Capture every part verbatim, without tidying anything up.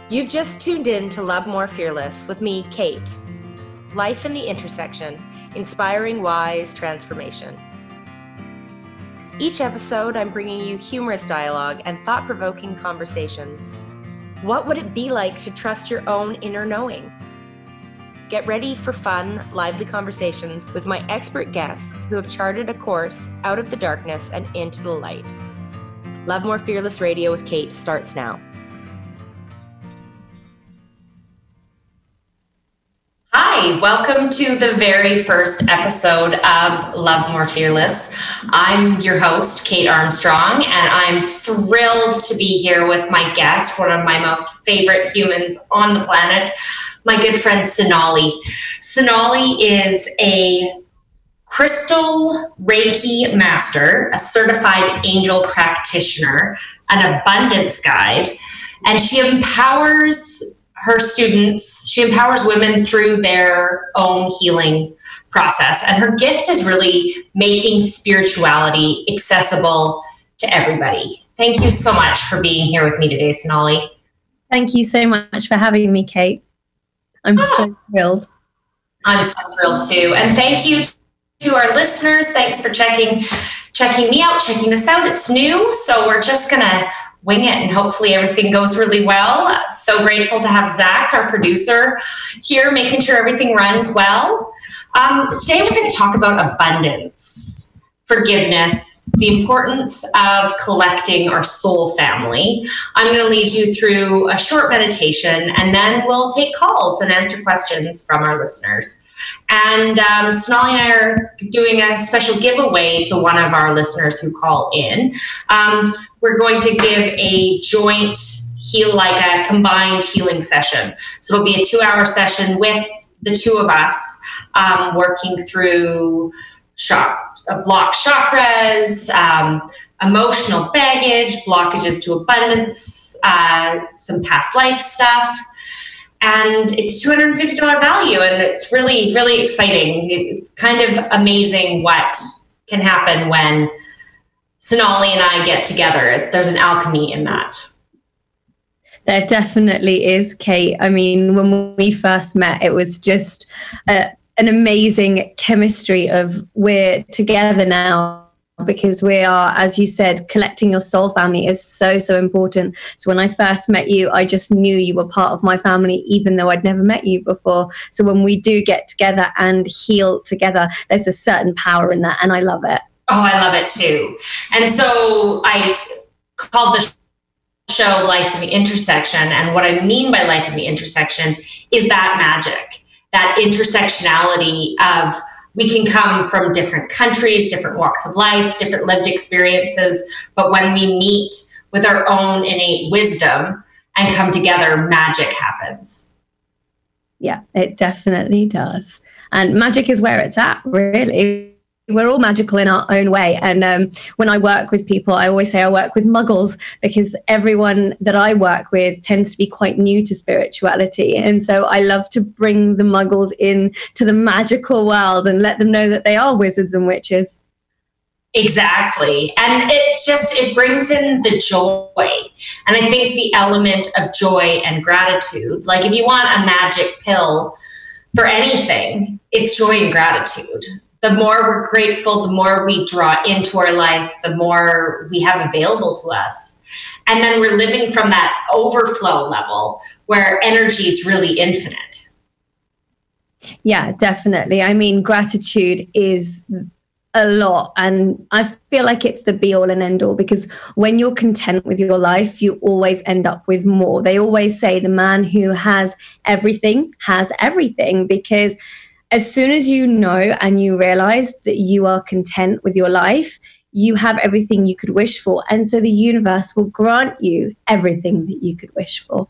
You've just tuned in to Love More Fearless with me, Kate. Life in the Intersection, inspiring wise transformation. Each episode, I'm bringing you humorous dialogue and thought-provoking conversations. What would it be like to trust your own inner knowing? Get ready for fun, lively conversations with my expert guests who have charted a course out of the darkness and into the light. Love More Fearless Radio with Kate starts now. Hi, welcome to the very first episode of Love More Fearless. I'm your host, Kate Armstrong, and I'm thrilled to be here with my guest, one of my most favorite humans on the planet, my good friend Sonali. Sonali is a crystal Reiki master, a certified angel practitioner, an abundance guide, and she empowers her students, she empowers women through their own healing process. And her gift is really making spirituality accessible to everybody. Thank you so much for being here with me today, Sonali. Thank you so much for having me, Kate. I'm ah. so thrilled. I'm so thrilled too. And thank you to our listeners. Thanks for checking, checking me out, checking this out. It's new, so we're just gonna wing it and hopefully everything goes really well. So grateful to have Zach, our producer, here making sure everything runs well. Um, today we're going to talk about abundance, forgiveness, the importance of collecting our soul family. I'm going to lead you through a short meditation and then we'll take calls and answer questions from our listeners. And um, Sonali and I are doing a special giveaway to one of our listeners who call in. Um, we're going to give a joint heal, like a combined healing session. So it'll be a two-hour session with the two of us um, working through shock, uh, blocked chakras, um, emotional baggage, blockages to abundance, uh, some past life stuff. And it's two hundred fifty dollars value, and it's really, really exciting. It's kind of amazing what can happen when Sonali and I get together. There's an alchemy in that. There definitely is, Kate. I mean, when we first met, it was just a, an amazing chemistry of we're together now. Because we are, as you said, collecting your soul family is so, so important. So when I first met you, I just knew you were part of my family, even though I'd never met you before. So when we do get together and heal together, there's a certain power in that, and I love it. Oh, I love it too. And so I called the show Life in the Intersection. And what I mean by life in the intersection is that magic, that intersectionality of we can come from different countries, different walks of life, different lived experiences. But when we meet with our own innate wisdom and come together, magic happens. Yeah, it definitely does. And magic is where it's at, really. We're all magical in our own way. And um, when I work with people, I always say I work with muggles because everyone that I work with tends to be quite new to spirituality. And so I love to bring the muggles in to the magical world and let them know that they are wizards and witches. Exactly. And it's just, it brings in the joy. And I think the element of joy and gratitude, like if you want a magic pill for anything, it's joy and gratitude. The more we're grateful, the more we draw into our life, the more we have available to us. And then we're living from that overflow level where energy is really infinite. Yeah, definitely. I mean, gratitude is a lot. And I feel like it's the be all and end all, because when you're content with your life, you always end up with more. They always say the man who has everything has everything, because as soon as you know and you realize that you are content with your life, you have everything you could wish for. And so the universe will grant you everything that you could wish for.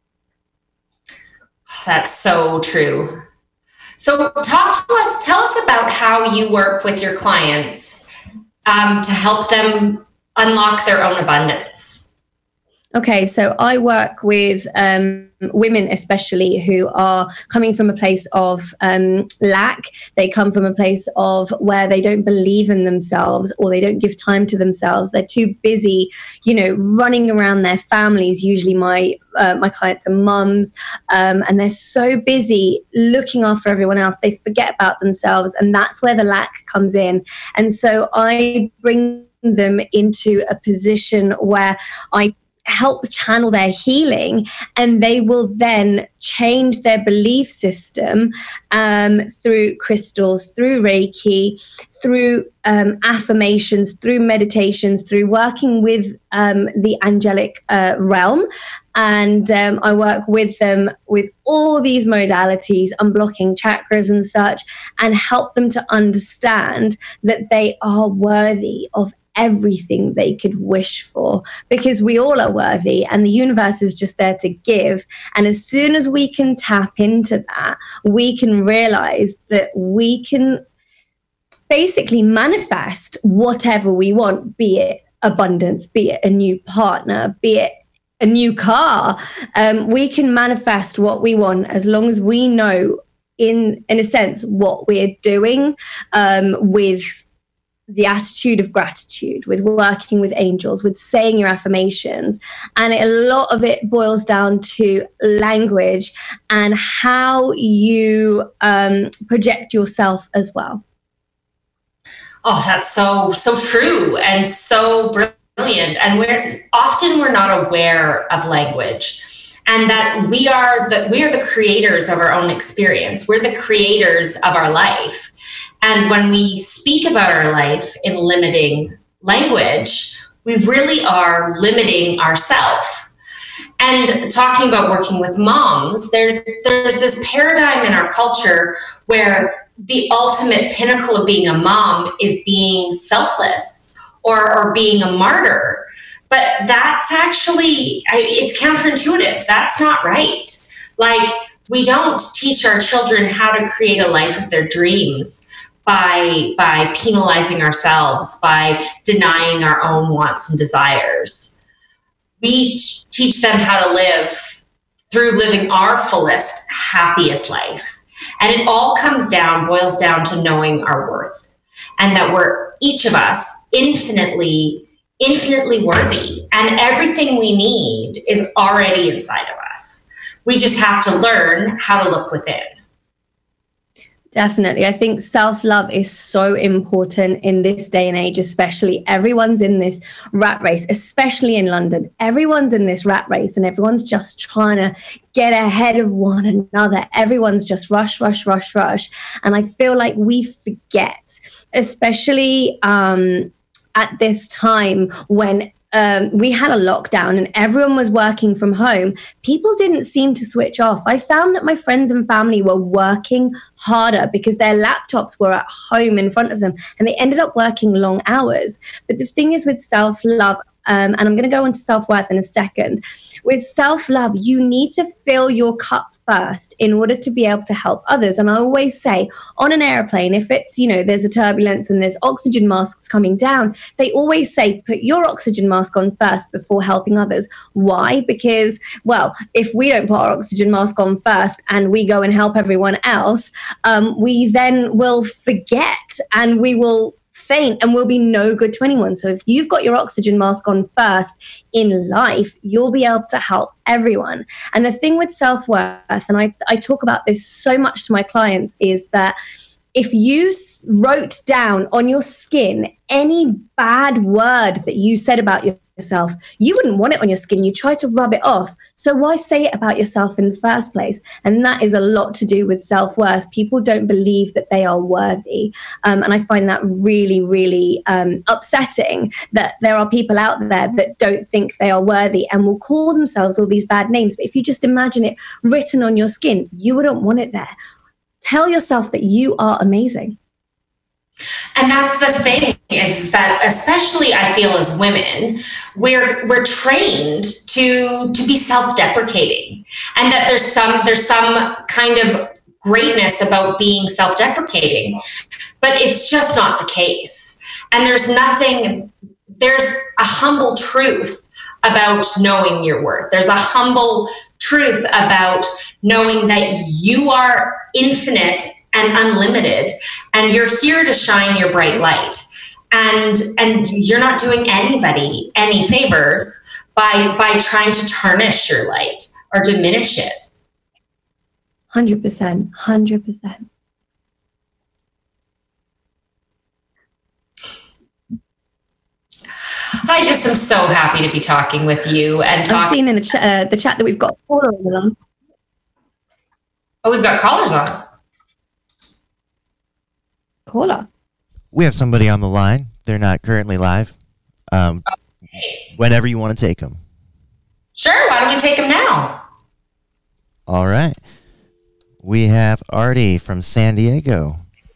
That's so true. So talk to us, tell us about how you work with your clients um, to help them unlock their own abundance. Okay, so I work with um, women, especially who are coming from a place of um, lack. They come from a place of where they don't believe in themselves, or they don't give time to themselves. They're too busy, you know, running around their families. Usually, my uh, my clients are mums, um, and they're so busy looking after everyone else, they forget about themselves, and that's where the lack comes in. And so I bring them into a position where I help channel their healing, and they will then change their belief system um, through crystals, through Reiki, through um, affirmations, through meditations, through working with um, the angelic uh, realm. And um, I work with them with all these modalities, unblocking chakras and such, and help them to understand that they are worthy of everything they could wish for, because we all are worthy and the universe is just there to give. And as soon as we can tap into that, we can realize that we can basically manifest whatever we want, be it abundance, be it a new partner, be it a new car. Um, we can manifest what we want as long as we know, in in a sense, what we're doing um, with the attitude of gratitude, with working with angels, with saying your affirmations. And a lot of it boils down to language and how you um, project yourself as well. Oh, that's so, so true and so brilliant. And we're often we're not aware of language, and that we are the, we are the creators of our own experience. We're the creators of our life. And when we speak about our life in limiting language, we really are limiting ourselves. And talking about working with moms, there's there's this paradigm in our culture where the ultimate pinnacle of being a mom is being selfless or, or being a martyr. But that's actually, it's counterintuitive. That's not right. Like, we don't teach our children how to create a life of their dreams by by penalizing ourselves, by denying our own wants and desires. We teach them how to live through living our fullest, happiest life. And it all comes down, boils down to knowing our worth, and that we're each of us infinitely, infinitely worthy. And everything we need is already inside of us. We just have to learn how to look within. Definitely. I think self-love is so important in this day and age, especially. Everyone's in this rat race, especially in London. Everyone's in this rat race and everyone's just trying to get ahead of one another. Everyone's just rush, rush, rush, rush. And I feel like we forget, especially um, at this time when Um, we had a lockdown and everyone was working from home. People didn't seem to switch off. I found that my friends and family were working harder because their laptops were at home in front of them, and they ended up working long hours. But the thing is with self-love, um, and I'm going to go into self-worth in a second. With self-love, you need to fill your cup first in order to be able to help others. And I always say on an airplane, if it's, you know, there's a turbulence and there's oxygen masks coming down, they always say, put your oxygen mask on first before helping others. Why? Because, well, if we don't put our oxygen mask on first and we go and help everyone else, um, we then will forget and we will faint and will be no good to anyone. So if you've got your oxygen mask on first in life, you'll be able to help everyone. And the thing with self-worth, and I, I talk about this so much to my clients, is that if you wrote down on your skin any bad word that you said about yourself, you wouldn't want it on your skin. You try to rub it off. So why say it about yourself in the first place? And that is a lot to do with self-worth. People don't believe that they are worthy. Um, and I find that really, really um, upsetting that there are people out there that don't think they are worthy and will call themselves all these bad names. But if you just imagine it written on your skin, you wouldn't want it there. Tell yourself that you are amazing. And that's the thing, is that especially I feel as women, we're we're trained to to be self-deprecating, and that there's some there's some kind of greatness about being self-deprecating, but it's just not the case. And there's nothing, there's a humble truth about knowing your worth. There's a humble truth about knowing that you are infinite and unlimited, and you're here to shine your bright light. And and you're not doing anybody any favors by by trying to tarnish your light or diminish it. one hundred percent, one hundred percent. I just am so happy to be talking with you and talk- I've seen in the, ch- uh, the chat that we've got caller on the line. Oh, we've got callers on. Caller. We have somebody on the line. They're not currently live. Um, okay. Whenever you want to take them. Sure. Why don't we take them now? All right. We have Artie from San Diego.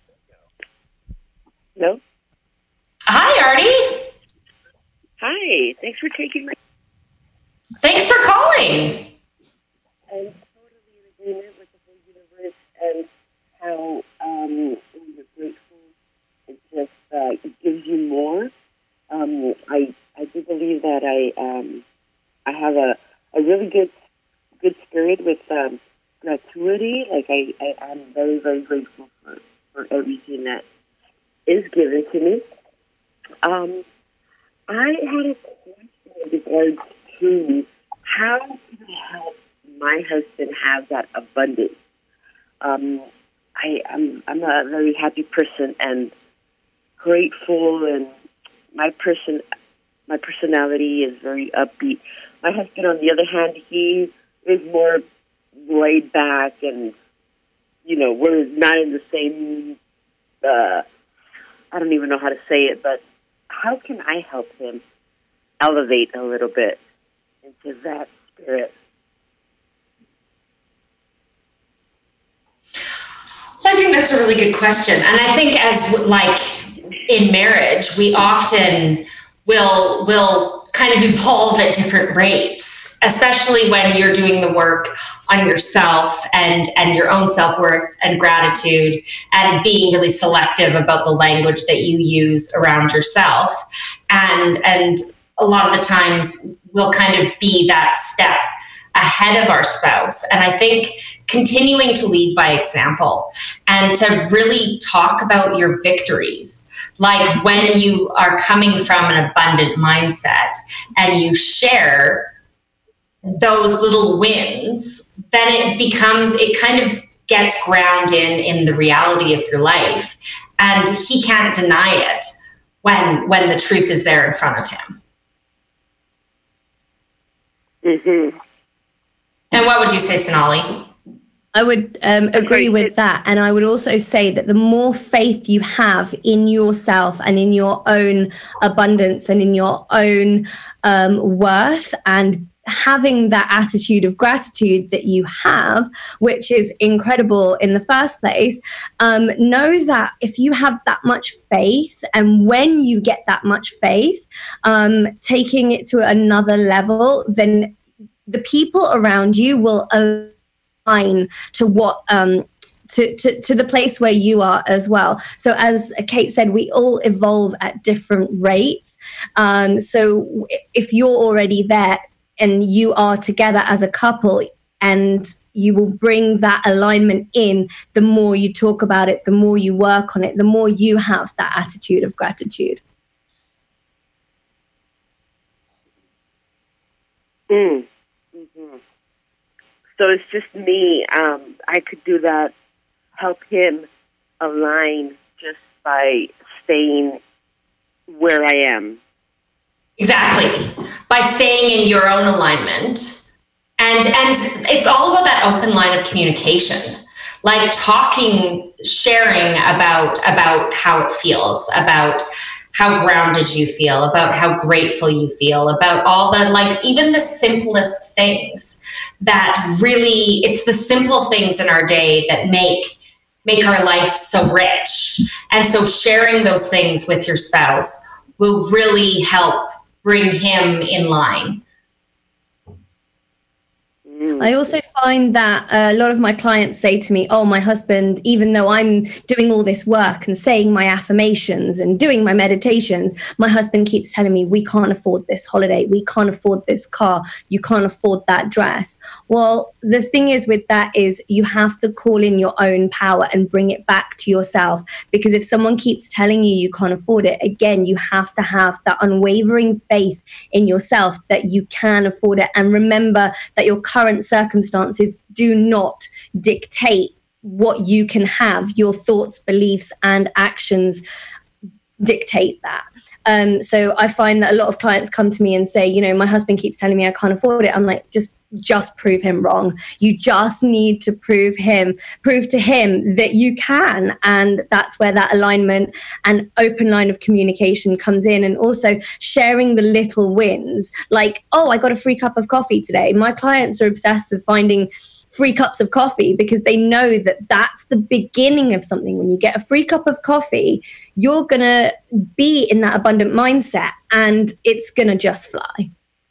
Hello. Hi, Artie. Hi. Thanks for taking my... Thanks for calling. I'm totally in agreement with the whole universe and how um, when you're grateful, it just uh, it gives you more. Um, I I do believe that I um, I have a, a really good good spirit with um, gratuity. Like I, I I'm very very grateful for, for everything that is given to me. Um, I had a question in regards to how can I help my husband have that abundance. Um, I, I'm I'm a very happy person and grateful, and my person my personality is very upbeat. My husband, on the other hand, he is more laid back, and you know, we're not in the same. Uh, I don't even know how to say it, but how can I help him elevate a little bit into that spirit? I think that's a really good question. And I think as like in marriage, we often will will kind of evolve at different rates, especially when you're doing the work on yourself and, and your own self-worth and gratitude, and being really selective about the language that you use around yourself. And, and a lot of the times we'll kind of be that step ahead of our spouse. And I think continuing to lead by example and to really talk about your victories, like when you are coming from an abundant mindset and you share those little wins, then it becomes, it kind of gets ground in in the reality of your life, and he can't deny it when when the truth is there in front of him. Mm-hmm. And what would you say, Sonali? I would um, agree with that. And I would also say that the more faith you have in yourself and in your own abundance and in your own um, worth, and having that attitude of gratitude that you have, which is incredible in the first place, um, know that if you have that much faith, and when you get that much faith, um, taking it to another level, then the people around you will align to what um, to, to, to the place where you are as well. So as Kate said, we all evolve at different rates. Um, so if you're already there and you are together as a couple, and you will bring that alignment in, the more you talk about it, the more you work on it, the more you have that attitude of gratitude. Mm. Mm-hmm. So it's just me. Um, I could do that, help him align just by staying where I am. Exactly. By staying in your own alignment. And and it's all about that open line of communication. Like talking, sharing about about how it feels, about how grounded you feel, about how grateful you feel, about all the, like, even the simplest things that really, it's the simple things in our day that make make our life so rich. And so sharing those things with your spouse will really help bring him in line. Mm. Mm. I also find that a lot of my clients say to me, oh, my husband, even though I'm doing all this work and saying my affirmations and doing my meditations, my husband keeps telling me, we can't afford this holiday. We can't afford this car. You can't afford that dress. Well, the thing is with that is you have to call in your own power and bring it back to yourself. Because if someone keeps telling you you can't afford it, again, you have to have that unwavering faith in yourself that you can afford it. And remember that your current circumstances do not dictate what you can have. Your thoughts, beliefs, and actions dictate that. Um, so I find that a lot of clients come to me and say, you know, my husband keeps telling me I can't afford it. I'm like, just just prove him wrong. You just need to prove him, prove to him that you can. And that's where that alignment and open line of communication comes in. And also sharing the little wins, like, oh, I got a free cup of coffee today. My clients are obsessed with finding free cups of coffee because they know that that's the beginning of something. When you get a free cup of coffee, you're going to be in that abundant mindset and it's going to just fly.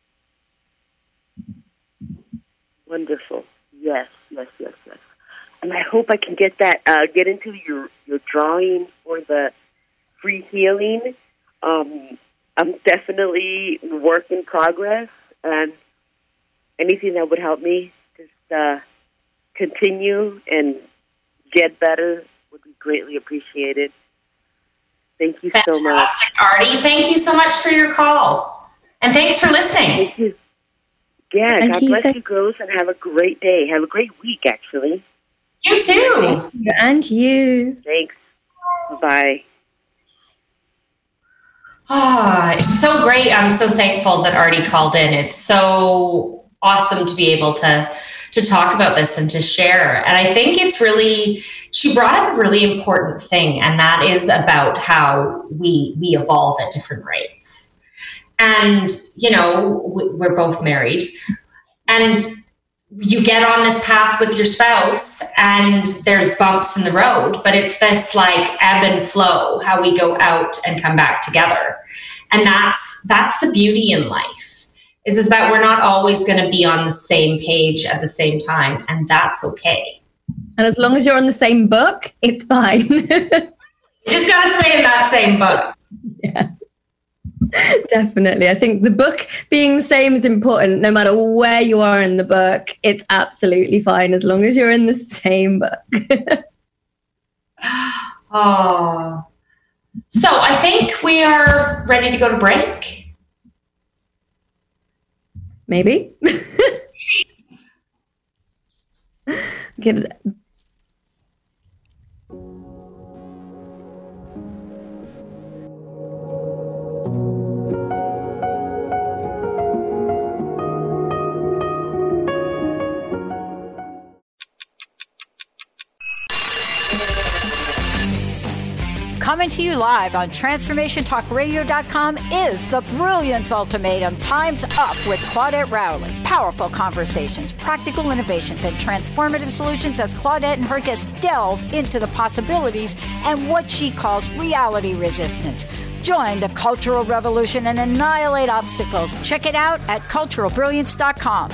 Wonderful. Yes, yes, yes, yes. And I hope I can get that, uh, get into your, your drawing for the free healing. Um, I'm definitely work in progress, and anything that would help me just uh, continue and get better would be greatly appreciated. Thank you Fantastic, so much. Artie. Thank you so much for your call. And thanks for listening. Thank you. Yeah, And God you bless said- you, girls, and have a great day. Have a great week, actually. You too. And you. Thanks. Bye-bye. Ah, it's so great. I'm so thankful that Artie called in. It's so awesome to be able to to talk about this and to share. And I think it's really, she brought up a really important thing, and that is about how we we evolve at different rates. And, you know, we're both married, and you get on this path with your spouse and there's bumps in the road, but it's this like ebb and flow, how we go out and come back together. And that's, that's the beauty in life, is, is that we're not always going to be on the same page at the same time. And that's okay. And as long as you're on the same book, it's fine. You just got to stay in that same book. Yeah. Definitely. I think the book being the same is important. No matter where you are in the book, it's absolutely fine as long as you're in the same book. Oh. So I think we are ready to go to break. Maybe. Get Coming to you live on transformation talk radio dot com is the Brilliance Ultimatum. Time's Up with Claudette Rowley. Powerful conversations, practical innovations, and transformative solutions as Claudette and her guests delve into the possibilities and what she calls reality resistance. Join the cultural revolution and annihilate obstacles. Check it out at cultural brilliance dot com.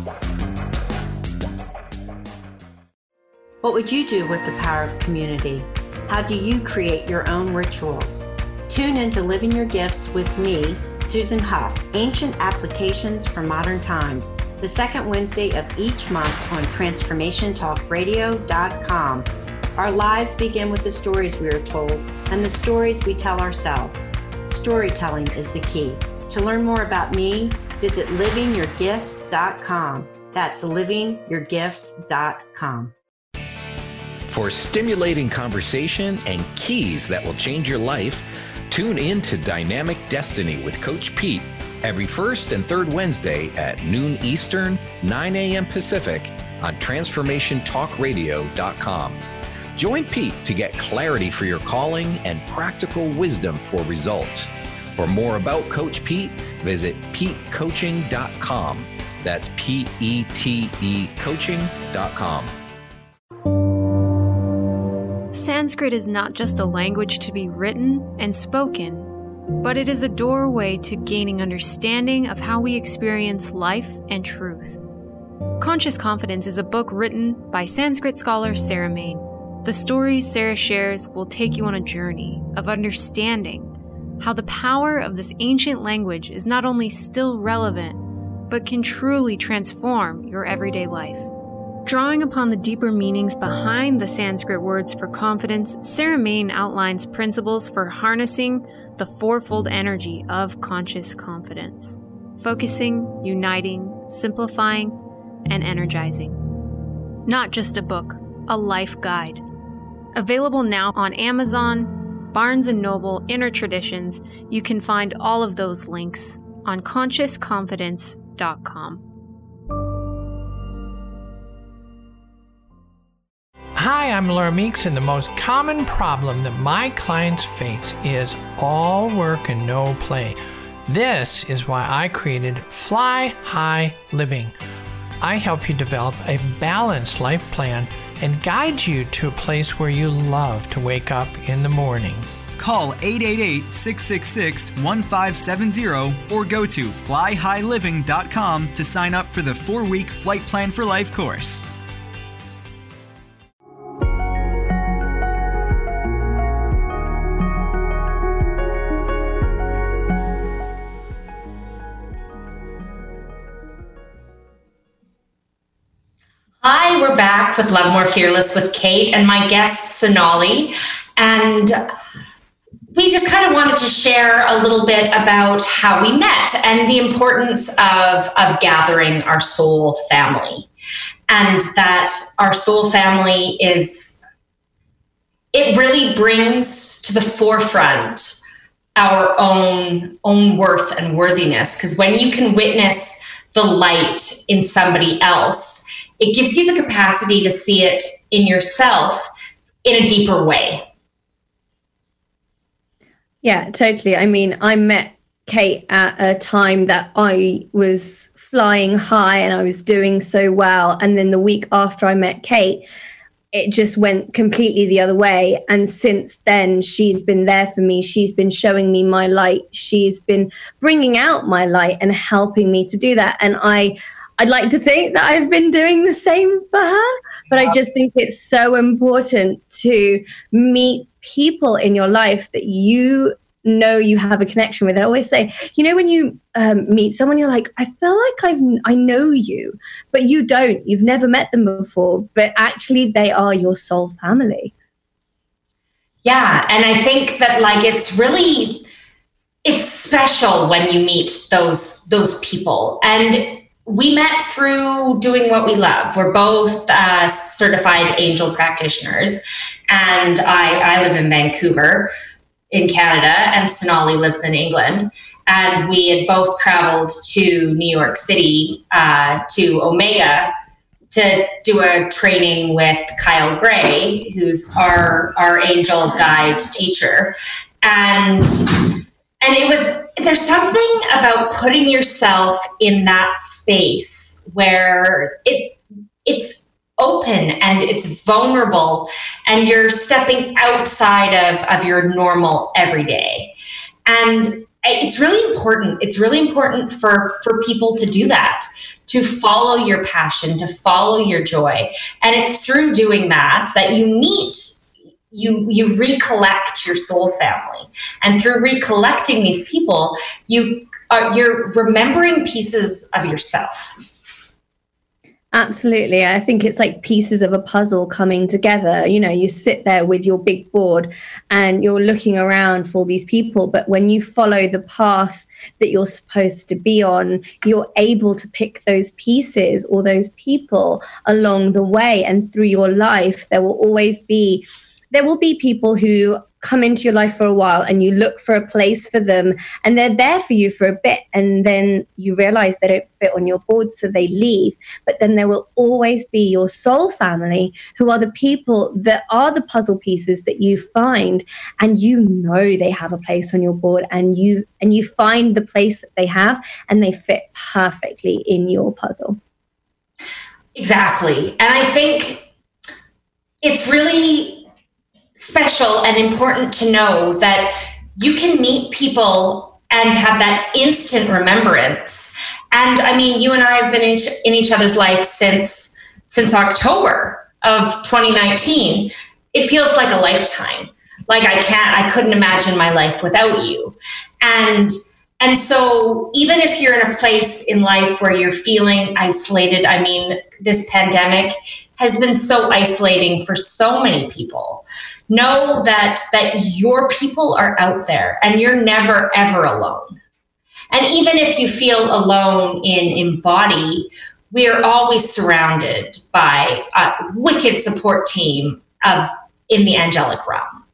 What would you do with the power of community? How do you create your own rituals? Tune in to Living Your Gifts with me, Susan Huff, Ancient Applications for Modern Times, the second Wednesday of each month on transformation talk radio dot com. Our lives begin with the stories we are told and the stories we tell ourselves. Storytelling is the key. To learn more about me, visit living your gifts dot com. That's living your gifts dot com. For stimulating conversation and keys that will change your life, tune in to Dynamic Destiny with Coach Pete every first and third Wednesday at noon Eastern, nine a.m. Pacific on transformation talk radio dot com. Join Pete to get clarity for your calling and practical wisdom for results. For more about Coach Pete, visit pete coaching dot com. That's P E T E coaching dot com. Sanskrit is not just a language to be written and spoken, but it is a doorway to gaining understanding of how we experience life and truth. Conscious Confidence is a book written by Sanskrit scholar Sarah Main. The stories Sarah shares will take you on a journey of understanding how the power of this ancient language is not only still relevant, but can truly transform your everyday life. Drawing upon the deeper meanings behind the Sanskrit words for confidence, Sarah Main outlines principles for harnessing the fourfold energy of conscious confidence: focusing, uniting, simplifying, and energizing. Not just a book, a life guide. Available now on Amazon, Barnes and Noble, Inner Traditions. You can find all of those links on conscious confidence dot com. Hi, I'm Laura Meeks, and the most common problem that my clients face is all work and no play. This is why I created Fly High Living. I help you develop a balanced life plan and guide you to a place where you love to wake up in the morning. Call eight eight eight, six six six, one five seven zero or go to fly high living dot com to sign up for the four-week Flight Plan for Life course. Hi, we're back with Love More Fearless with Kate and my guest Sonali, and we just kind of wanted to share a little bit about how we met and the importance of, of gathering our soul family, and that our soul family is, it really brings to the forefront our own, own worth and worthiness, because when you can witness the light in somebody else, it gives you the capacity to see it in yourself in a deeper way. Yeah, totally. I mean, I met Kate at a time that I was flying high and I was doing so well. And then the week after I met Kate, it just went completely the other way. And since then, she's been there for me. She's been showing me my light. She's been bringing out my light and helping me to do that. And I I'd like to think that I've been doing the same for her, but I just think it's so important to meet people in your life that you know you have a connection with. I always say, you know, when you um, meet someone, you're like, I feel like I've, I know you, but you don't. You've never met them before, but actually they are your soul family. Yeah, and I think that like it's really, it's special when you meet those those people. And we met through doing what we love. We're both uh, certified angel practitioners, and I, I live in Vancouver in Canada, and Sonali lives in England. And we had both traveled to New York City uh, to Omega to do a training with Kyle Gray, who's our, our angel guide teacher. And And it was, there's something about putting yourself in that space where it it's open and it's vulnerable and you're stepping outside of, of your normal everyday. And it's really important. It's really important for, for people to do that, to follow your passion, to follow your joy. And it's through doing that that you meet You you recollect your soul family, and through recollecting these people, you are you're remembering pieces of yourself. Absolutely. I think it's like pieces of a puzzle coming together. You know, you sit there with your big board and you're looking around for these people, but when you follow the path that you're supposed to be on, you're able to pick those pieces or those people along the way. And through your life, there will always be There will be people who come into your life for a while and you look for a place for them and they're there for you for a bit, and then you realize they don't fit on your board, so they leave. But then there will always be your soul family, who are the people that are the puzzle pieces that you find, and you know they have a place on your board, and you and you find the place that they have and they fit perfectly in your puzzle. Exactly. And I think it's really special and important to know that you can meet people and have that instant remembrance And I mean, you and I have been in each, in each other's life since since October of twenty nineteen. It feels like a lifetime. Like I can't, I couldn't imagine my life without you. And and so even if you're in a place in life where you're feeling isolated, I mean, this pandemic has been so isolating for so many people. Know that that your people are out there and you're never, ever alone. And even if you feel alone in, in body, we are always surrounded by a wicked support team of in the angelic realm.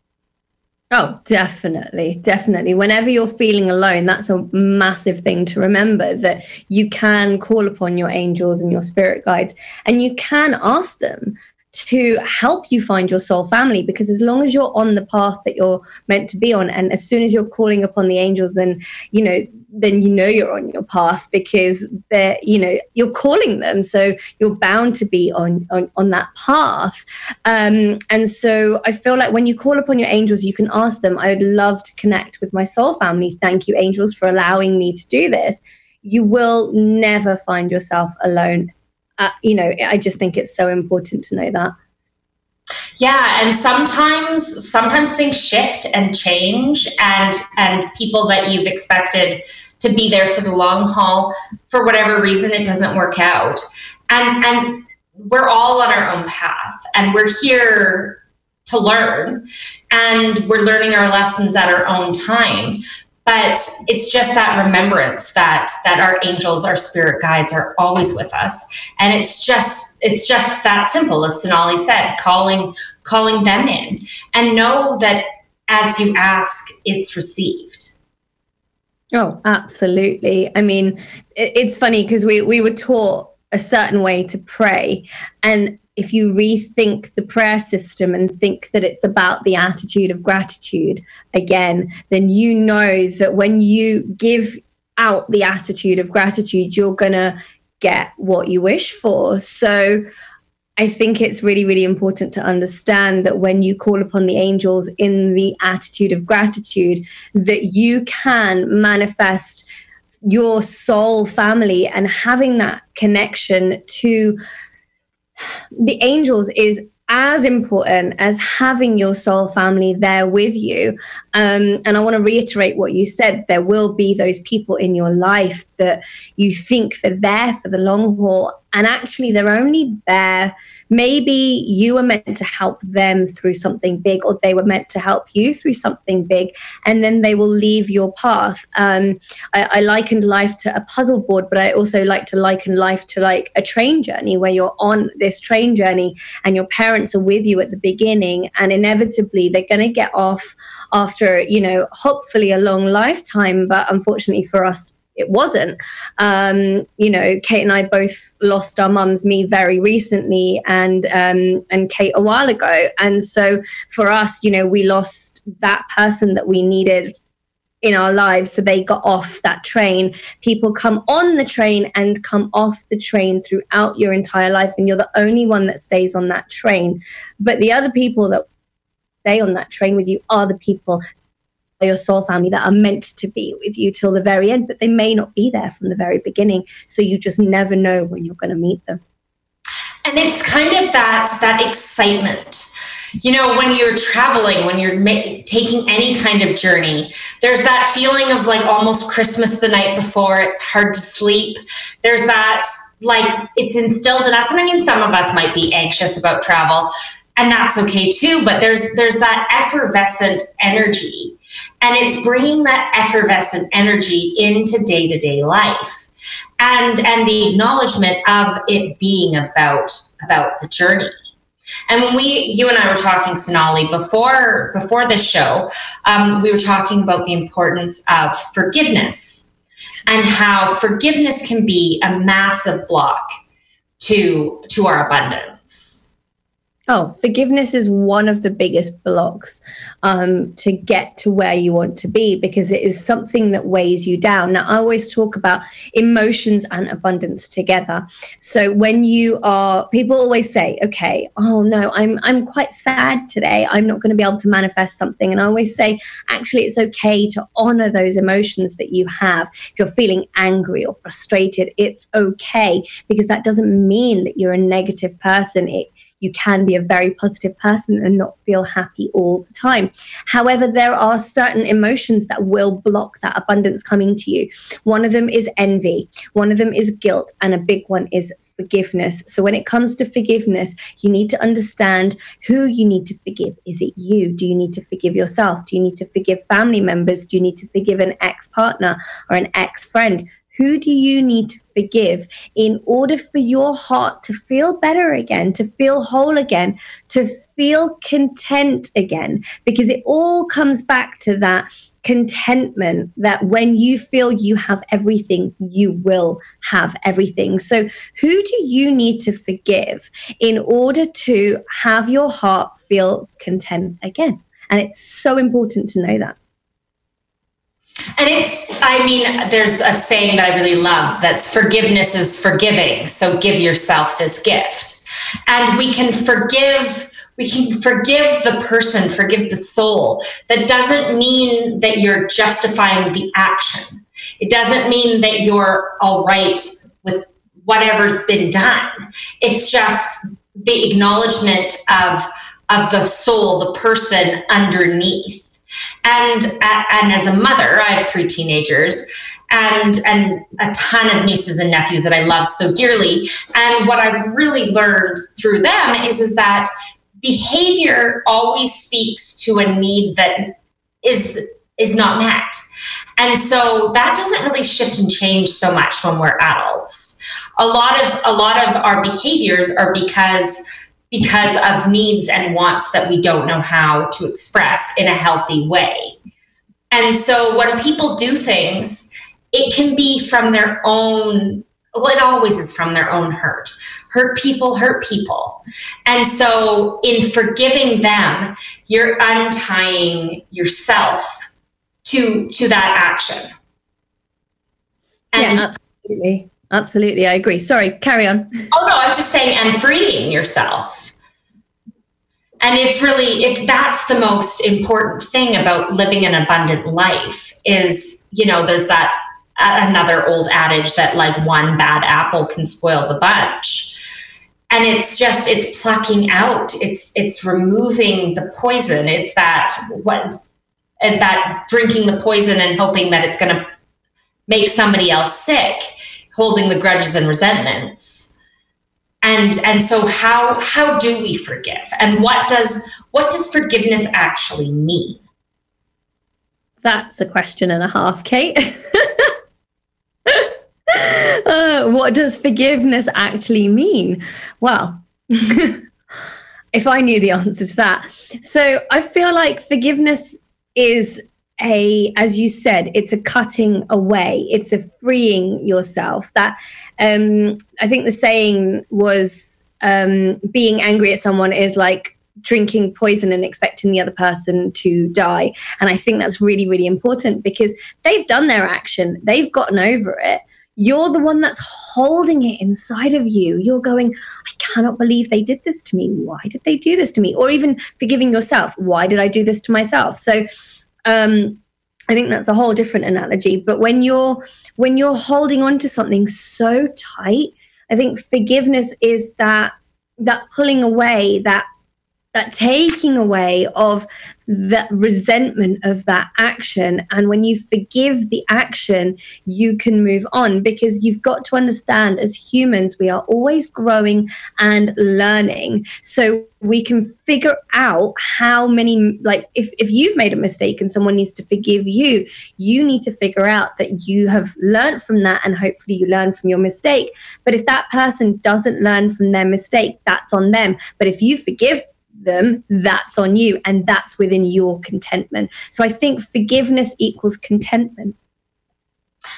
Oh, definitely, definitely. Whenever you're feeling alone, that's a massive thing to remember, that you can call upon your angels and your spirit guides, and you can ask them to help you find your soul family, because as long as you're on the path that you're meant to be on, and as soon as you're calling upon the angels, then you know then you know you're on your path, because they're you know you're calling them, so you're bound to be on on, on that path. Um, and so I feel like when you call upon your angels, you can ask them, I would love to connect with my soul family. Thank you, angels, for allowing me to do this. You will never find yourself alone. Uh, you know, I just think it's so important to know that. Yeah, and sometimes sometimes things shift and change, and and people that you've expected to be there for the long haul, for whatever reason, it doesn't work out. And and we're all on our own path, and we're here to learn, and we're learning our lessons at our own time. But it's just that remembrance that that our angels, our spirit guides are always with us. And it's just it's just that simple, as Sonali said, calling calling them in. And know that as you ask, it's received. Oh, absolutely. I mean, it's funny because we, we were taught a certain way to pray. And if you rethink the prayer system and think that it's about the attitude of gratitude again, then you know that when you give out the attitude of gratitude, you're going to get what you wish for. So I think it's really, really important to understand that when you call upon the angels in the attitude of gratitude, that you can manifest your soul family, and having that connection to the angels is as important as having your soul family there with you. Um, and I want to reiterate what you said. There will be those people in your life that you think they're there for the long haul, and actually they're only there. Maybe you were meant to help them through something big, or they were meant to help you through something big, and then they will leave your path. Um, I, I likened life to a puzzle board, but I also like to liken life to like a train journey, where you're on this train journey and your parents are with you at the beginning, and inevitably they're going to get off after, you know, hopefully a long lifetime. But unfortunately for us, it wasn't. Um, you know, Kate and I both lost our mums, me very recently, and um, and Kate a while ago. And so for us, you know, we lost that person that we needed in our lives. So they got off that train. People come on the train and come off the train throughout your entire life, and you're the only one that stays on that train. But the other people that stay on that train with you are the people, your soul family, that are meant to be with you till the very end, but they may not be there from the very beginning. So you just never know when you're going to meet them. And it's kind of that that excitement. You know, when you're traveling, when you're ma- taking any kind of journey, there's that feeling of like almost Christmas the night before. It's hard to sleep. There's that, like, it's instilled in us. And I mean, some of us might be anxious about travel, and that's okay too. But there's there's that effervescent energy. And it's bringing that effervescent energy into day-to-day life, and and the acknowledgement of it being about about the journey. And when we, you and I were talking, Sonali, before before this show, um, we were talking about the importance of forgiveness, and how forgiveness can be a massive block to to our abundance. Oh, forgiveness is one of the biggest blocks um, to get to where you want to be, because it is something that weighs you down. Now, I always talk about emotions and abundance together. So when you are, people always say, okay, oh no, I'm I'm quite sad today. I'm not going to be able to manifest something. And I always say, actually, it's okay to honor those emotions that you have. If you're feeling angry or frustrated, it's okay, because that doesn't mean that you're a negative person. It You can be a very positive person and not feel happy all the time. However, there are certain emotions that will block that abundance coming to you. One of them is envy. One of them is guilt. And a big one is forgiveness. So when it comes to forgiveness, you need to understand who you need to forgive. Is it you? Do you need to forgive yourself? Do you need to forgive family members? Do you need to forgive an ex-partner or an ex-friend? Who do you need to forgive in order for your heart to feel better again, to feel whole again, to feel content again? Because it all comes back to that contentment, that when you feel you have everything, you will have everything. So who do you need to forgive in order to have your heart feel content again? And it's so important to know that. And it's, I mean, there's a saying that I really love, that's forgiveness is forgiving. So give yourself this gift. And we can forgive, we can forgive the person, forgive the soul. That doesn't mean that you're justifying the action. It doesn't mean that you're all right with whatever's been done. It's just the acknowledgement of, of the soul, the person underneath. And and as a mother, I have three teenagers and, and a ton of nieces and nephews that I love so dearly. And what I've really learned through them is, is that behavior always speaks to a need that is, is not met. And so that doesn't really shift and change so much when we're adults. A lot of a lot of our behaviors are because because of needs and wants that we don't know how to express in a healthy way. And so when people do things, it can be from their own, well, it always is from their own hurt. Hurt people hurt people. And so in forgiving them, you're untying yourself to, to that action. And yeah, absolutely. Absolutely. I agree. Sorry, carry on. Oh, no, I was just saying, and freeing yourself. And it's really, it, that's the most important thing about living an abundant life is, you know, there's that uh, another old adage that like one bad apple can spoil the bunch. And it's just, it's plucking out, it's, it's removing the poison. It's that, what, and that drinking the poison and hoping that it's going to make somebody else sick, holding the grudges and resentments. And and so how how do we forgive? And what does what does forgiveness actually mean? That's a question and a half, Kate. uh, what does forgiveness actually mean? Well, if I knew the answer to that. So I feel like forgiveness is a, as you said, it's a cutting away. It's a freeing yourself. That um, I think the saying was um, being angry at someone is like drinking poison and expecting the other person to die. And I think that's really, really important because they've done their action. They've gotten over it. You're the one that's holding it inside of you. You're going, I cannot believe they did this to me. Why did they do this to me? Or even forgiving yourself. Why did I do this to myself? So um, I think that's a whole different analogy. But when you're when you're holding on to something so tight, I think forgiveness is that that pulling away, that that taking away of the resentment of that action. And when you forgive the action, you can move on, because you've got to understand, as humans, we are always growing and learning. So we can figure out how many, like if, if you've made a mistake and someone needs to forgive you, you need to figure out that you have learned from that, and hopefully you learn from your mistake. But if that person doesn't learn from their mistake, that's on them. But if you forgive them, that's on you, and that's within your contentment. So I think forgiveness equals contentment.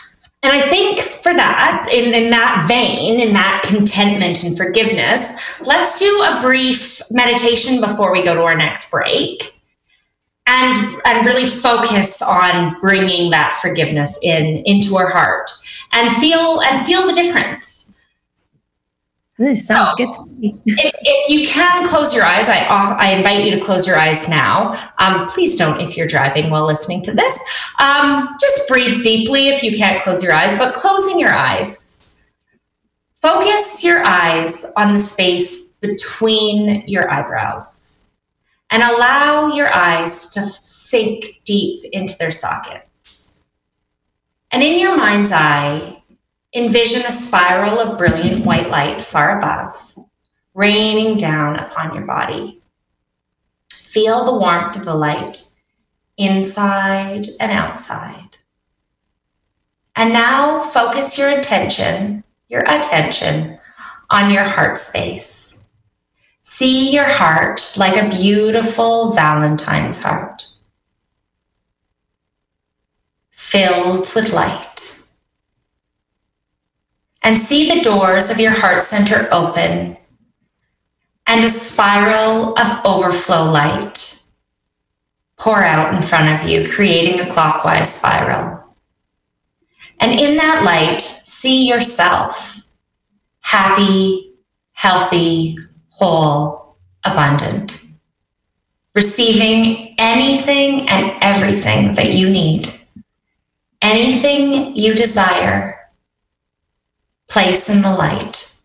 And I think for that, in, in that vein, in that contentment and forgiveness, let's do a brief meditation before we go to our next break, and, and really focus on bringing that forgiveness in into our heart and feel and feel the difference. This sounds so, good to me. if, if you can close your eyes, I, I invite you to close your eyes now. Um, please don't if you're driving while listening to this. Um, just breathe deeply if you can't close your eyes, but closing your eyes. Focus your eyes on the space between your eyebrows and allow your eyes to sink deep into their sockets. And in your mind's eye, envision a spiral of brilliant white light far above, raining down upon your body. Feel the warmth of the light inside and outside. And now focus your attention, your attention on your heart space. See your heart like a beautiful Valentine's heart, filled with light. And see the doors of your heart center open and a spiral of overflow light pour out in front of you, creating a clockwise spiral. And in that light, see yourself happy, healthy, whole, abundant, receiving anything and everything that you need, anything you desire. Place in the light.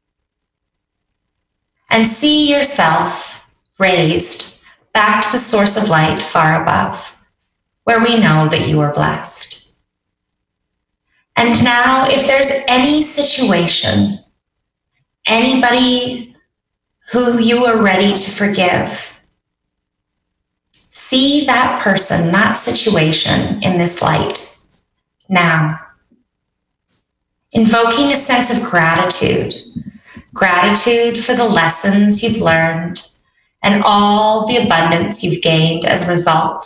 And see yourself raised back to the source of light far above, where we know that you are blessed. And now, if there's any situation, anybody who you are ready to forgive, see that person, that situation in this light now. Invoking a sense of gratitude, gratitude for the lessons you've learned and all the abundance you've gained as a result.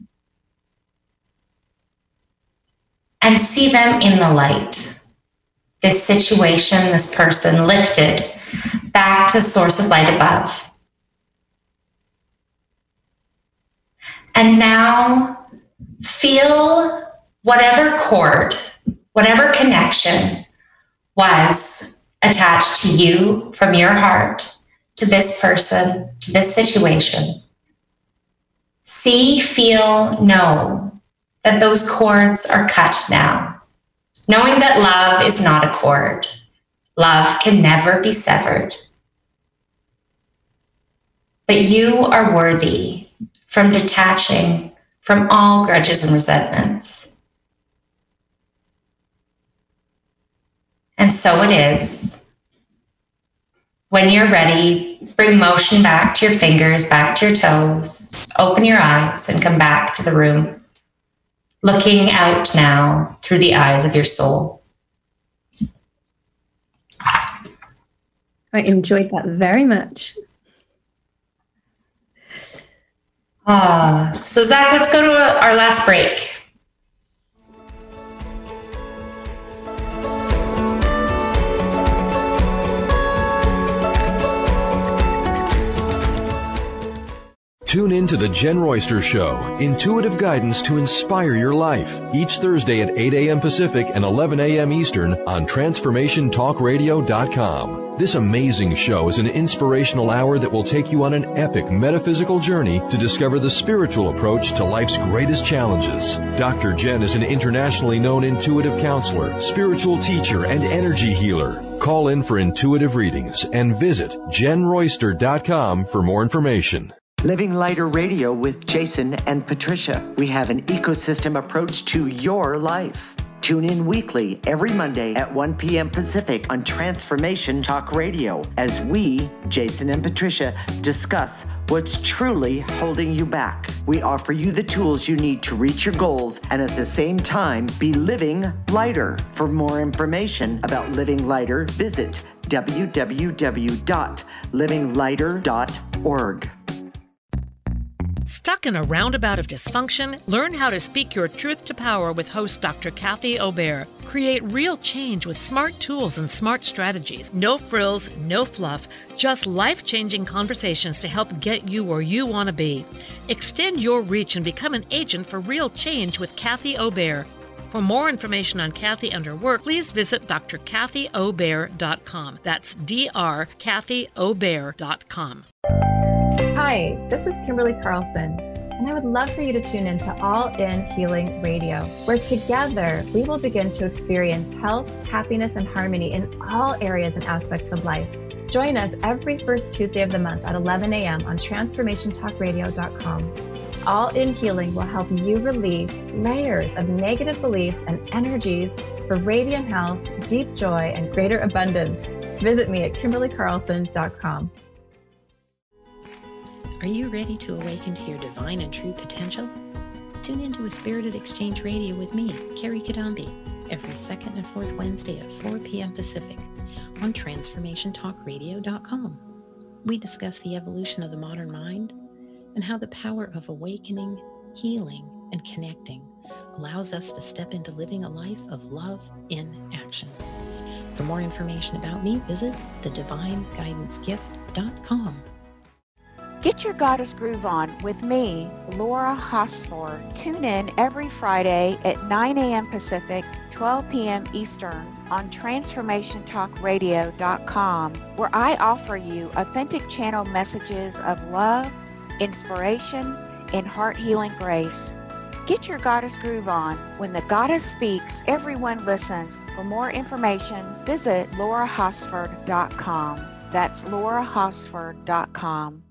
And see them in the light. This situation, this person lifted back to the source of light above. And now feel whatever cord, whatever connection was attached to you from your heart to this person, to this situation. See, feel, know that those cords are cut now. Knowing that love is not a cord. Love can never be severed. But you are worthy from detaching from all grudges and resentments. And so it is. When you're ready, bring motion back to your fingers, back to your toes. Open your eyes and come back to the room, looking out now through the eyes of your soul. I enjoyed that very much. Ah, so Zach, let's go to our last break. Tune in to The Jen Royster Show, intuitive guidance to inspire your life, each Thursday at eight a.m. Pacific and eleven a.m. Eastern on Transformation Talk Radio dot com. This amazing show is an inspirational hour that will take you on an epic metaphysical journey to discover the spiritual approach to life's greatest challenges. Doctor Jen is an internationally known intuitive counselor, spiritual teacher, and energy healer. Call in for intuitive readings and visit Jen Royster dot com for more information. Living Lighter Radio with Jason and Patricia. We have an ecosystem approach to your life. Tune in weekly every Monday at one p.m. Pacific on Transformation Talk Radio as we, Jason and Patricia, discuss what's truly holding you back. We offer you the tools you need to reach your goals and at the same time be living lighter. For more information about Living Lighter, visit w w w dot living lighter dot org. Stuck in a roundabout of dysfunction? Learn how to speak your truth to power with host Doctor Kathy Obear. Create real change with smart tools and smart strategies. No frills, no fluff, just life-changing conversations to help get you where you want to be. Extend your reach and become an agent for real change with Kathy Obear. For more information on Kathy and her work, please visit d r kathy obear dot com. That's D R kathy obear dot com. Hi, this is Kimberly Carlson, and I would love for you to tune into All In Healing Radio, where together we will begin to experience health, happiness, and harmony in all areas and aspects of life. Join us every first Tuesday of the month at eleven a.m. on transformation talk radio dot com. All In Healing will help you release layers of negative beliefs and energies for radiant health, deep joy, and greater abundance. Visit me at kimberly carlson dot com. Are you ready to awaken to your divine and true potential? Tune into A Spirited Exchange Radio with me, Carrie Kadambi, every second and fourth Wednesday at four p.m. Pacific on transformation talk radio dot com. We discuss the evolution of the modern mind and how the power of awakening, healing, and connecting allows us to step into living a life of love in action. For more information about me, visit the divine guidance gift dot com. Get your Goddess Groove On with me, Laura Hosford. Tune in every Friday at nine a.m. Pacific, twelve p.m. Eastern on transformation talk radio dot com, where I offer you authentic channel messages of love, inspiration, and heart-healing grace. Get your Goddess Groove On. When the Goddess speaks, everyone listens. For more information, visit laura hosford dot com. That's laura hosford dot com.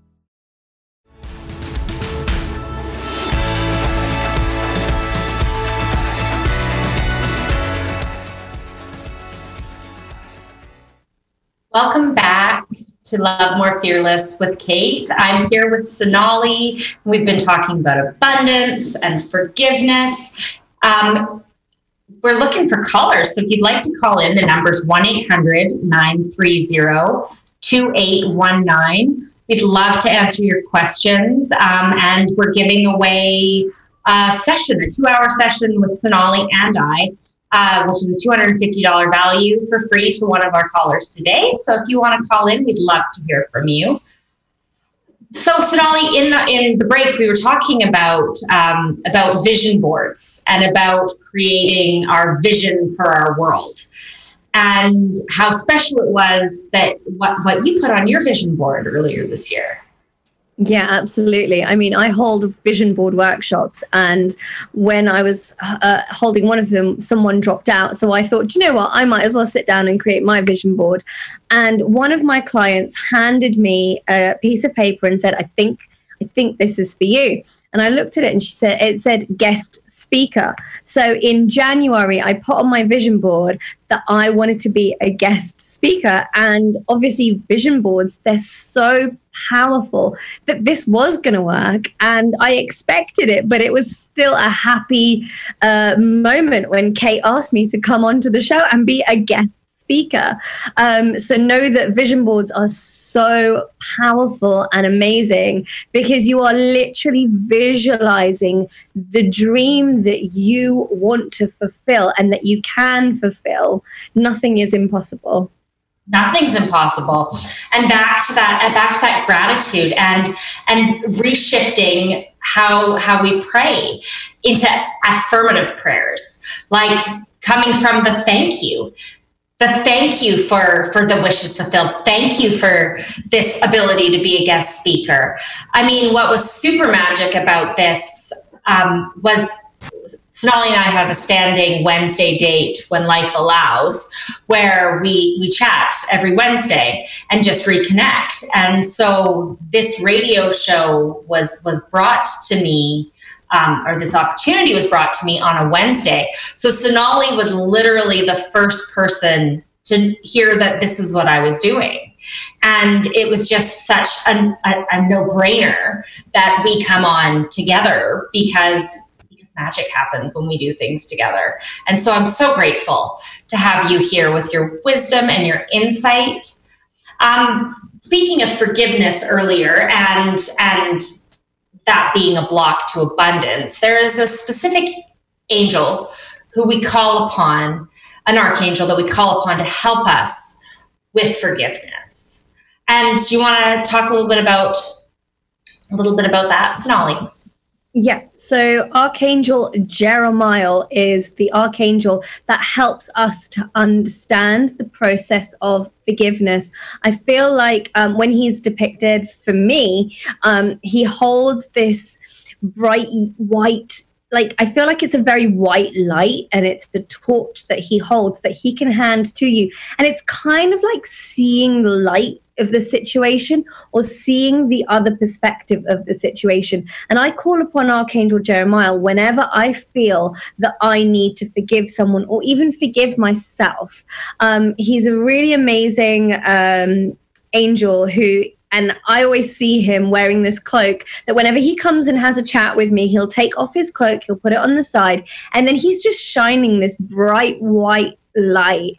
Welcome back to Love More Fearless with Kate. I'm here with Sonali. We've been talking about abundance and forgiveness. Um, we're looking for callers, so if you'd like to call in, the number's one eight hundred nine three zero two eight one nine. We'd love to answer your questions, um, and we're giving away a session, a two-hour session with Sonali and I. Uh, which is a two hundred fifty dollars value for free to one of our callers today. So if you want to call in, we'd love to hear from you. So Sonali, in the, in the break, we were talking about, um, about vision boards and about creating our vision for our world and how special it was that what, what you put on your vision board earlier this year. Yeah, absolutely. I mean, I hold vision board workshops, and when I was uh, holding one of them, someone dropped out. So I thought, you know what, I might as well sit down and create my vision board. And one of my clients handed me a piece of paper and said, I think, I think this is for you. And I looked at it and she said, it said guest speaker. So in January, I put on my vision board that I wanted to be a guest speaker. And obviously vision boards, they're so powerful that this was going to work. And I expected it, but it was still a happy uh, moment when Kate asked me to come onto the show and be a guest speaker. Um, so know that vision boards are so powerful and amazing because you are literally visualizing the dream that you want to fulfill and that you can fulfill. Nothing is impossible. Nothing's impossible. And back to that, back to that gratitude and and reshifting how how we pray into affirmative prayers, like coming from the thank you. The thank you for, for the wishes fulfilled. Thank you for this ability to be a guest speaker. I mean, what was super magic about this um, was Sonali and I have a standing Wednesday date when life allows, where we, we chat every Wednesday and just reconnect. And so this radio show was, was brought to me Um, or this opportunity was brought to me on a Wednesday. So Sonali was literally the first person to hear that this is what I was doing. And it was just such a, a, a no-brainer that we come on together because, because magic happens when we do things together. And so I'm so grateful to have you here with your wisdom and your insight. Um, speaking of forgiveness earlier and and that being a block to abundance, there is a specific angel who we call upon, an archangel that we call upon to help us with forgiveness. And do you want to talk a little bit about a little bit about that, Sonali? Yeah, so Archangel Jeremiah is the archangel that helps us to understand the process of forgiveness. I feel like um, when he's depicted, for me, um, he holds this bright white, like I feel like it's a very white light, and it's the torch that he holds that he can hand to you. And it's kind of like seeing the light of the situation or seeing the other perspective of the situation. And I call upon Archangel Jeremiah whenever I feel that I need to forgive someone or even forgive myself. Um, he's a really amazing um, angel who, and I always see him wearing this cloak that whenever he comes and has a chat with me, he'll take off his cloak, he'll put it on the side, and then he's just shining this bright white light.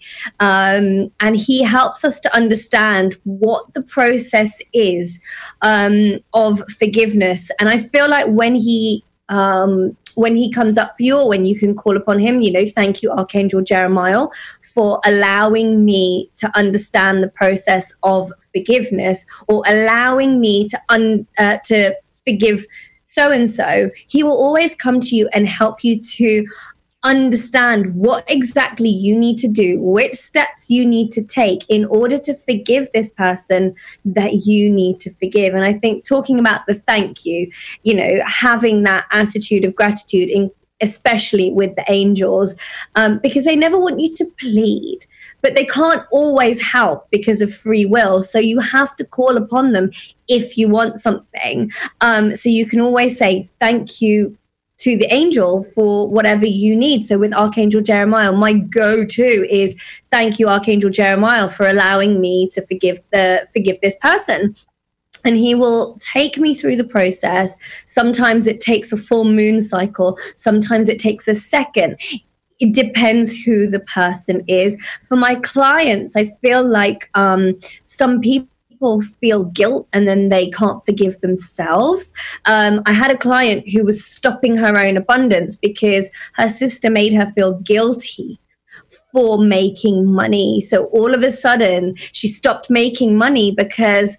Um, and he helps us to understand what the process is um, of forgiveness. And I feel like when he um, when he comes up for you, or when you can call upon him, you know, thank you, Archangel Jeremiah, for allowing me to understand the process of forgiveness, or allowing me to un, uh, to forgive so-and-so. He will always come to you and help you to understand what exactly you need to do, which steps you need to take in order to forgive this person that you need to forgive. And I think talking about the thank you, you know, having that attitude of gratitude, in, especially with the angels, um, because they never want you to plead, but they can't always help because of free will. So you have to call upon them if you want something. Um, so you can always say thank you to the angel for whatever you need. So with Archangel Jeremiah, my go-to is thank you, Archangel Jeremiah, for allowing me to forgive the forgive this person. And he will take me through the process. Sometimes it takes a full moon cycle. Sometimes it takes a second. It depends who the person is. For my clients, I feel like um, some people feel guilt and then they can't forgive themselves. Um, I had a client who was stopping her own abundance because her sister made her feel guilty for making money. So all of a sudden she stopped making money because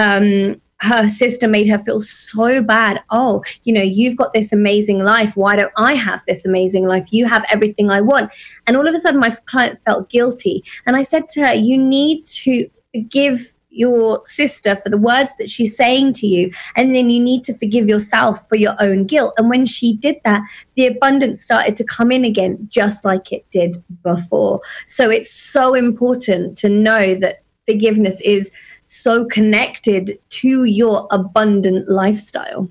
um, her sister made her feel so bad. Oh, you know, you've got this amazing life. Why don't I have this amazing life? You have everything I want. And all of a sudden my client felt guilty. And I said to her, you need to forgive your sister for the words that she's saying to you, and then you need to forgive yourself for your own guilt. And when she did that, the abundance started to come in again, just like it did before. So it's so important to know that forgiveness is so connected to your abundant lifestyle.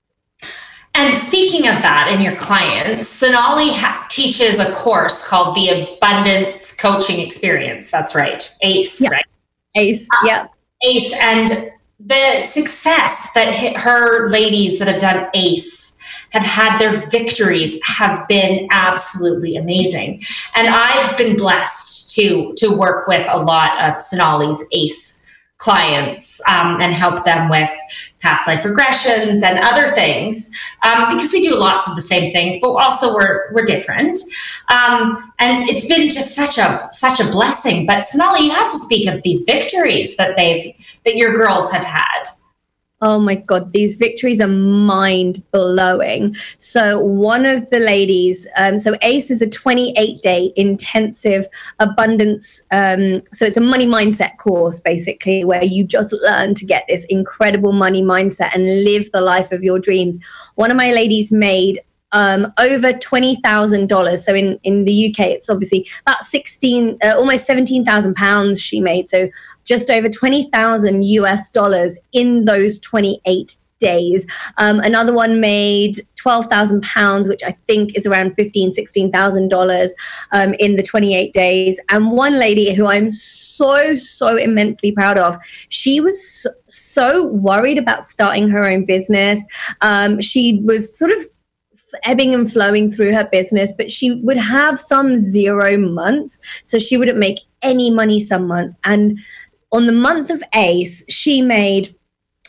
And speaking of that, in your clients, Sonali ha- teaches a course called the Abundance Coaching Experience. That's right, ACE, yeah. right? ACE, uh, yeah. ACE, and the success that hit her ladies that have done ACE have had, their victories have been absolutely amazing. And I've been blessed to to work with a lot of Sonali's ACE clients um, and help them with past life regressions and other things, um, because we do lots of the same things, but also we're we're different. Um, and it's been just such a such a blessing. But Sonali, you have to speak of these victories that they've that your girls have had. Oh my God, these victories are mind blowing. So one of the ladies, um, so ACE is a twenty-eight day intensive abundance. Um, so it's a money mindset course, basically, where you just learn to get this incredible money mindset and live the life of your dreams. One of my ladies made um, over twenty thousand dollars. So in, in the U K, it's obviously about sixteen, uh, almost seventeen thousand pounds she made. So just over twenty thousand U S dollars in those twenty-eight days. Um, another one made twelve thousand pounds, which I think is around fifteen, sixteen thousand dollars um, in the twenty-eight days. And one lady who I'm so, so immensely proud of, she was so, so worried about starting her own business. Um, she was sort of ebbing and flowing through her business, but she would have some zero months. So she wouldn't make any money some months. And on the month of ACE, she made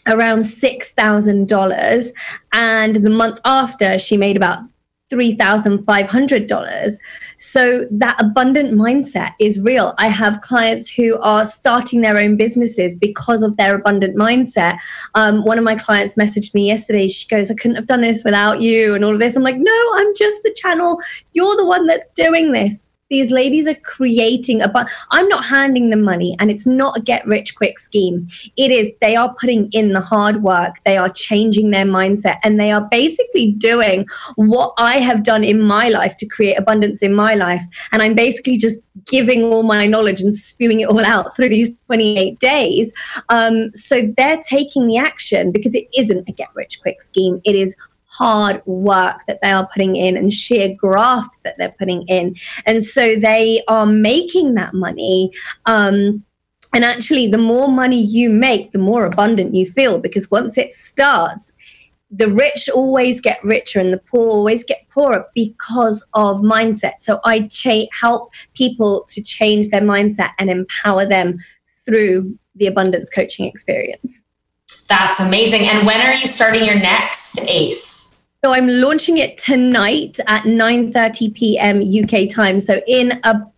around six thousand dollars. And the month after, she made about three thousand five hundred dollars. So that abundant mindset is real. I have clients who are starting their own businesses because of their abundant mindset. Um, one of my clients messaged me yesterday. She goes, I couldn't have done this without you and all of this. I'm like, no, I'm just the channel. You're the one that's doing this. These ladies are creating a, but I'm not handing them money, and it's not a get rich quick scheme. It is, they are putting in the hard work. They are changing their mindset, and they are basically doing what I have done in my life to create abundance in my life. And I'm basically just giving all my knowledge and spewing it all out through these twenty-eight days. Um, so they're taking the action because it isn't a get rich quick scheme. It is hard work that they are putting in and sheer graft that they're putting in. And so they are making that money. Um, and actually, the more money you make, the more abundant you feel, because once it starts, the rich always get richer and the poor always get poorer because of mindset. So I cha- help people to change their mindset and empower them through the abundance coaching experience. That's amazing. And when are you starting your next A C E? So I'm launching it tonight at nine thirty p.m. U K time. So in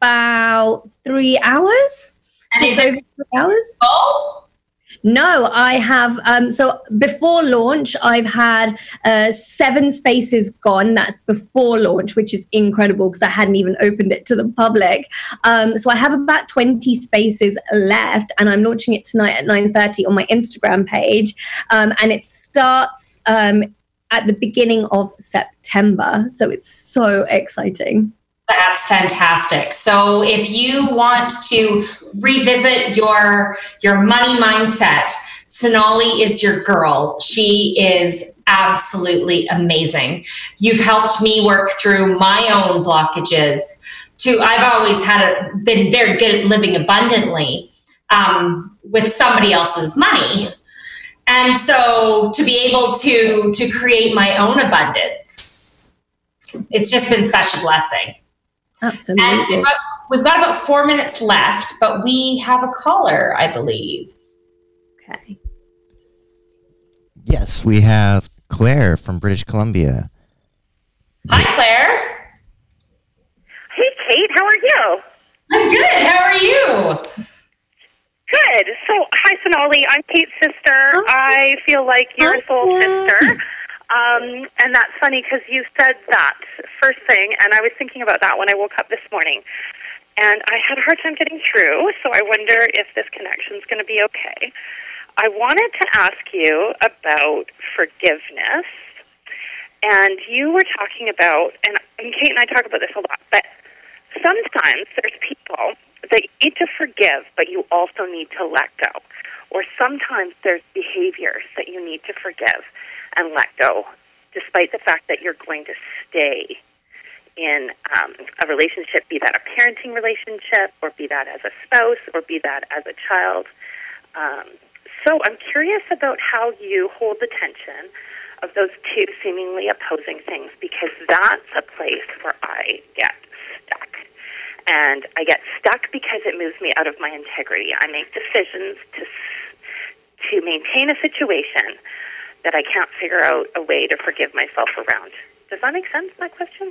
about three hours. And Just over three hours. Oh. No, I have. Um, so before launch, I've had uh, seven spaces gone. That's before launch, which is incredible because I hadn't even opened it to the public. Um, so I have about twenty spaces left, and I'm launching it tonight at nine thirty on my Instagram page. Um, and it starts um, at the beginning of September. So it's so exciting. That's fantastic. So if you want to revisit your your money mindset, Sonali is your girl. She is absolutely amazing. You've helped me work through my own blockages. To I've always had a, been very good at living abundantly um, with somebody else's money. And so to be able to to create my own abundance, it's just been such a blessing. Absolutely. And we've got, we've got about four minutes left, but we have a caller, I believe. Okay. Yes, we have Claire from British Columbia. Hi, Claire. Hey, Kate. How are you? I'm good. How are you? Good. So, hi, Sonali. I'm Kate's sister. Oh. I feel like you're a soul sister. Um, and that's funny because you said that first thing, and I was thinking about that when I woke up this morning. And I had a hard time getting through, so I wonder if this connection is going to be okay. I wanted to ask you about forgiveness. And you were talking about, and, and Kate and I talk about this a lot, but sometimes there's people that you need to forgive, but you also need to let go. Or sometimes there's behaviors that you need to forgive and let go, despite the fact that you're going to stay in um, a relationship, be that a parenting relationship, or be that as a spouse, or be that as a child. Um, so I'm curious about how you hold the tension of those two seemingly opposing things, because that's a place where I get stuck. And I get stuck because it moves me out of my integrity. I make decisions to to maintain a situation that I can't figure out a way to forgive myself around. Does that make sense, that question?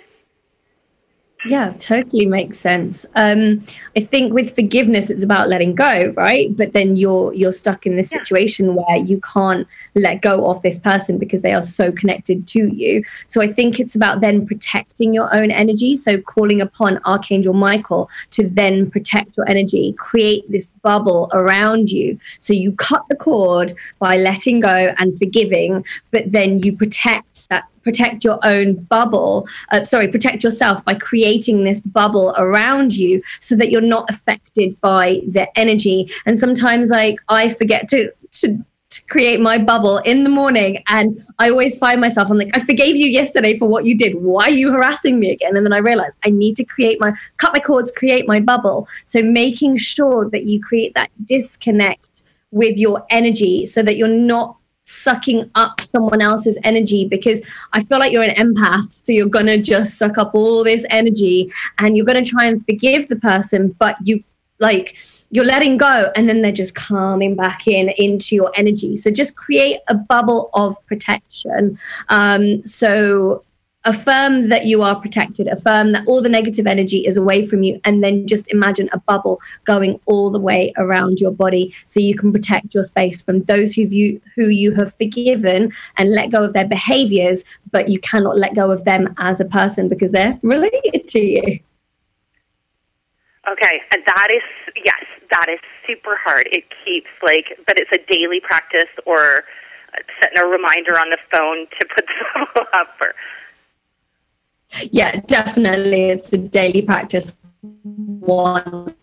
Yeah, totally makes sense. Um, I think with forgiveness, it's about letting go, right? But then you're you're stuck in this situation yeah. where you can't let go of this person because they are so connected to you. So I think it's about then protecting your own energy. So calling upon Archangel Michael to then protect your energy, create this bubble around you. So you cut the cord by letting go and forgiving, but then you protect that protect your own bubble, uh, sorry, protect yourself by creating this bubble around you so that you're not affected by the energy. And sometimes like I forget to, to, to create my bubble in the morning, and I always find myself, I'm like, I forgave you yesterday for what you did. Why are you harassing me again? And then I realize I need to create my, cut my cords, create my bubble. So making sure that you create that disconnect with your energy so that you're not sucking up someone else's energy, because I feel like you're an empath, so you're gonna just suck up all this energy and you're gonna try and forgive the person, but you like you're letting go, and then they're just calming back in into your energy. So just create a bubble of protection. Um, so affirm that you are protected, affirm that all the negative energy is away from you, and then just imagine a bubble going all the way around your body so you can protect your space from those who you, who you have forgiven and let go of their behaviors, but you cannot let go of them as a person because they're related to you. Okay, and that is, yes, that is super hard. It keeps like, but it's a daily practice, or setting a reminder on the phone to put the bubble up for. Yeah, definitely. It's a daily practice. One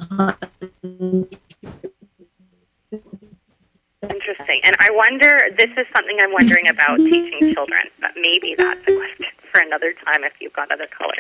Interesting. And I wonder, this is something I'm wondering about teaching children, but maybe that's a question for another time if you've got other colors.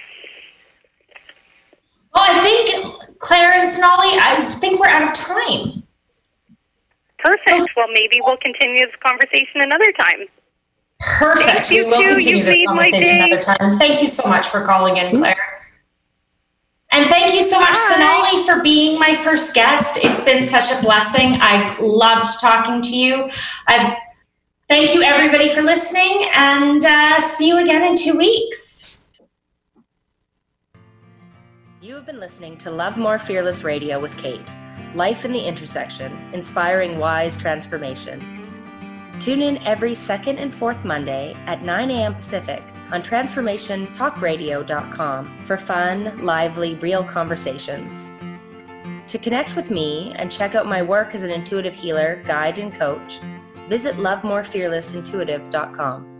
Well, I think, Claire and Sonali, I think we're out of time. Perfect. Well, maybe we'll continue this conversation another time. Perfect. Thank you, we will too. continue You this made my conversation day. another time. Thank you so much for calling in, Claire. And thank you so much, Bye. Sonali, for being my first guest. It's been such a blessing. I've loved talking to you. I've, thank you, everybody, for listening, and uh, see you again in two weeks. You have been listening to Love More Fearless Radio with Kate. Life in the intersection, inspiring wise transformation. Tune in every second and fourth Monday at nine a.m. Pacific on transformation talk radio dot com for fun, lively, real conversations. To connect with me and check out my work as an intuitive healer, guide, and coach, visit love more fearless intuitive dot com.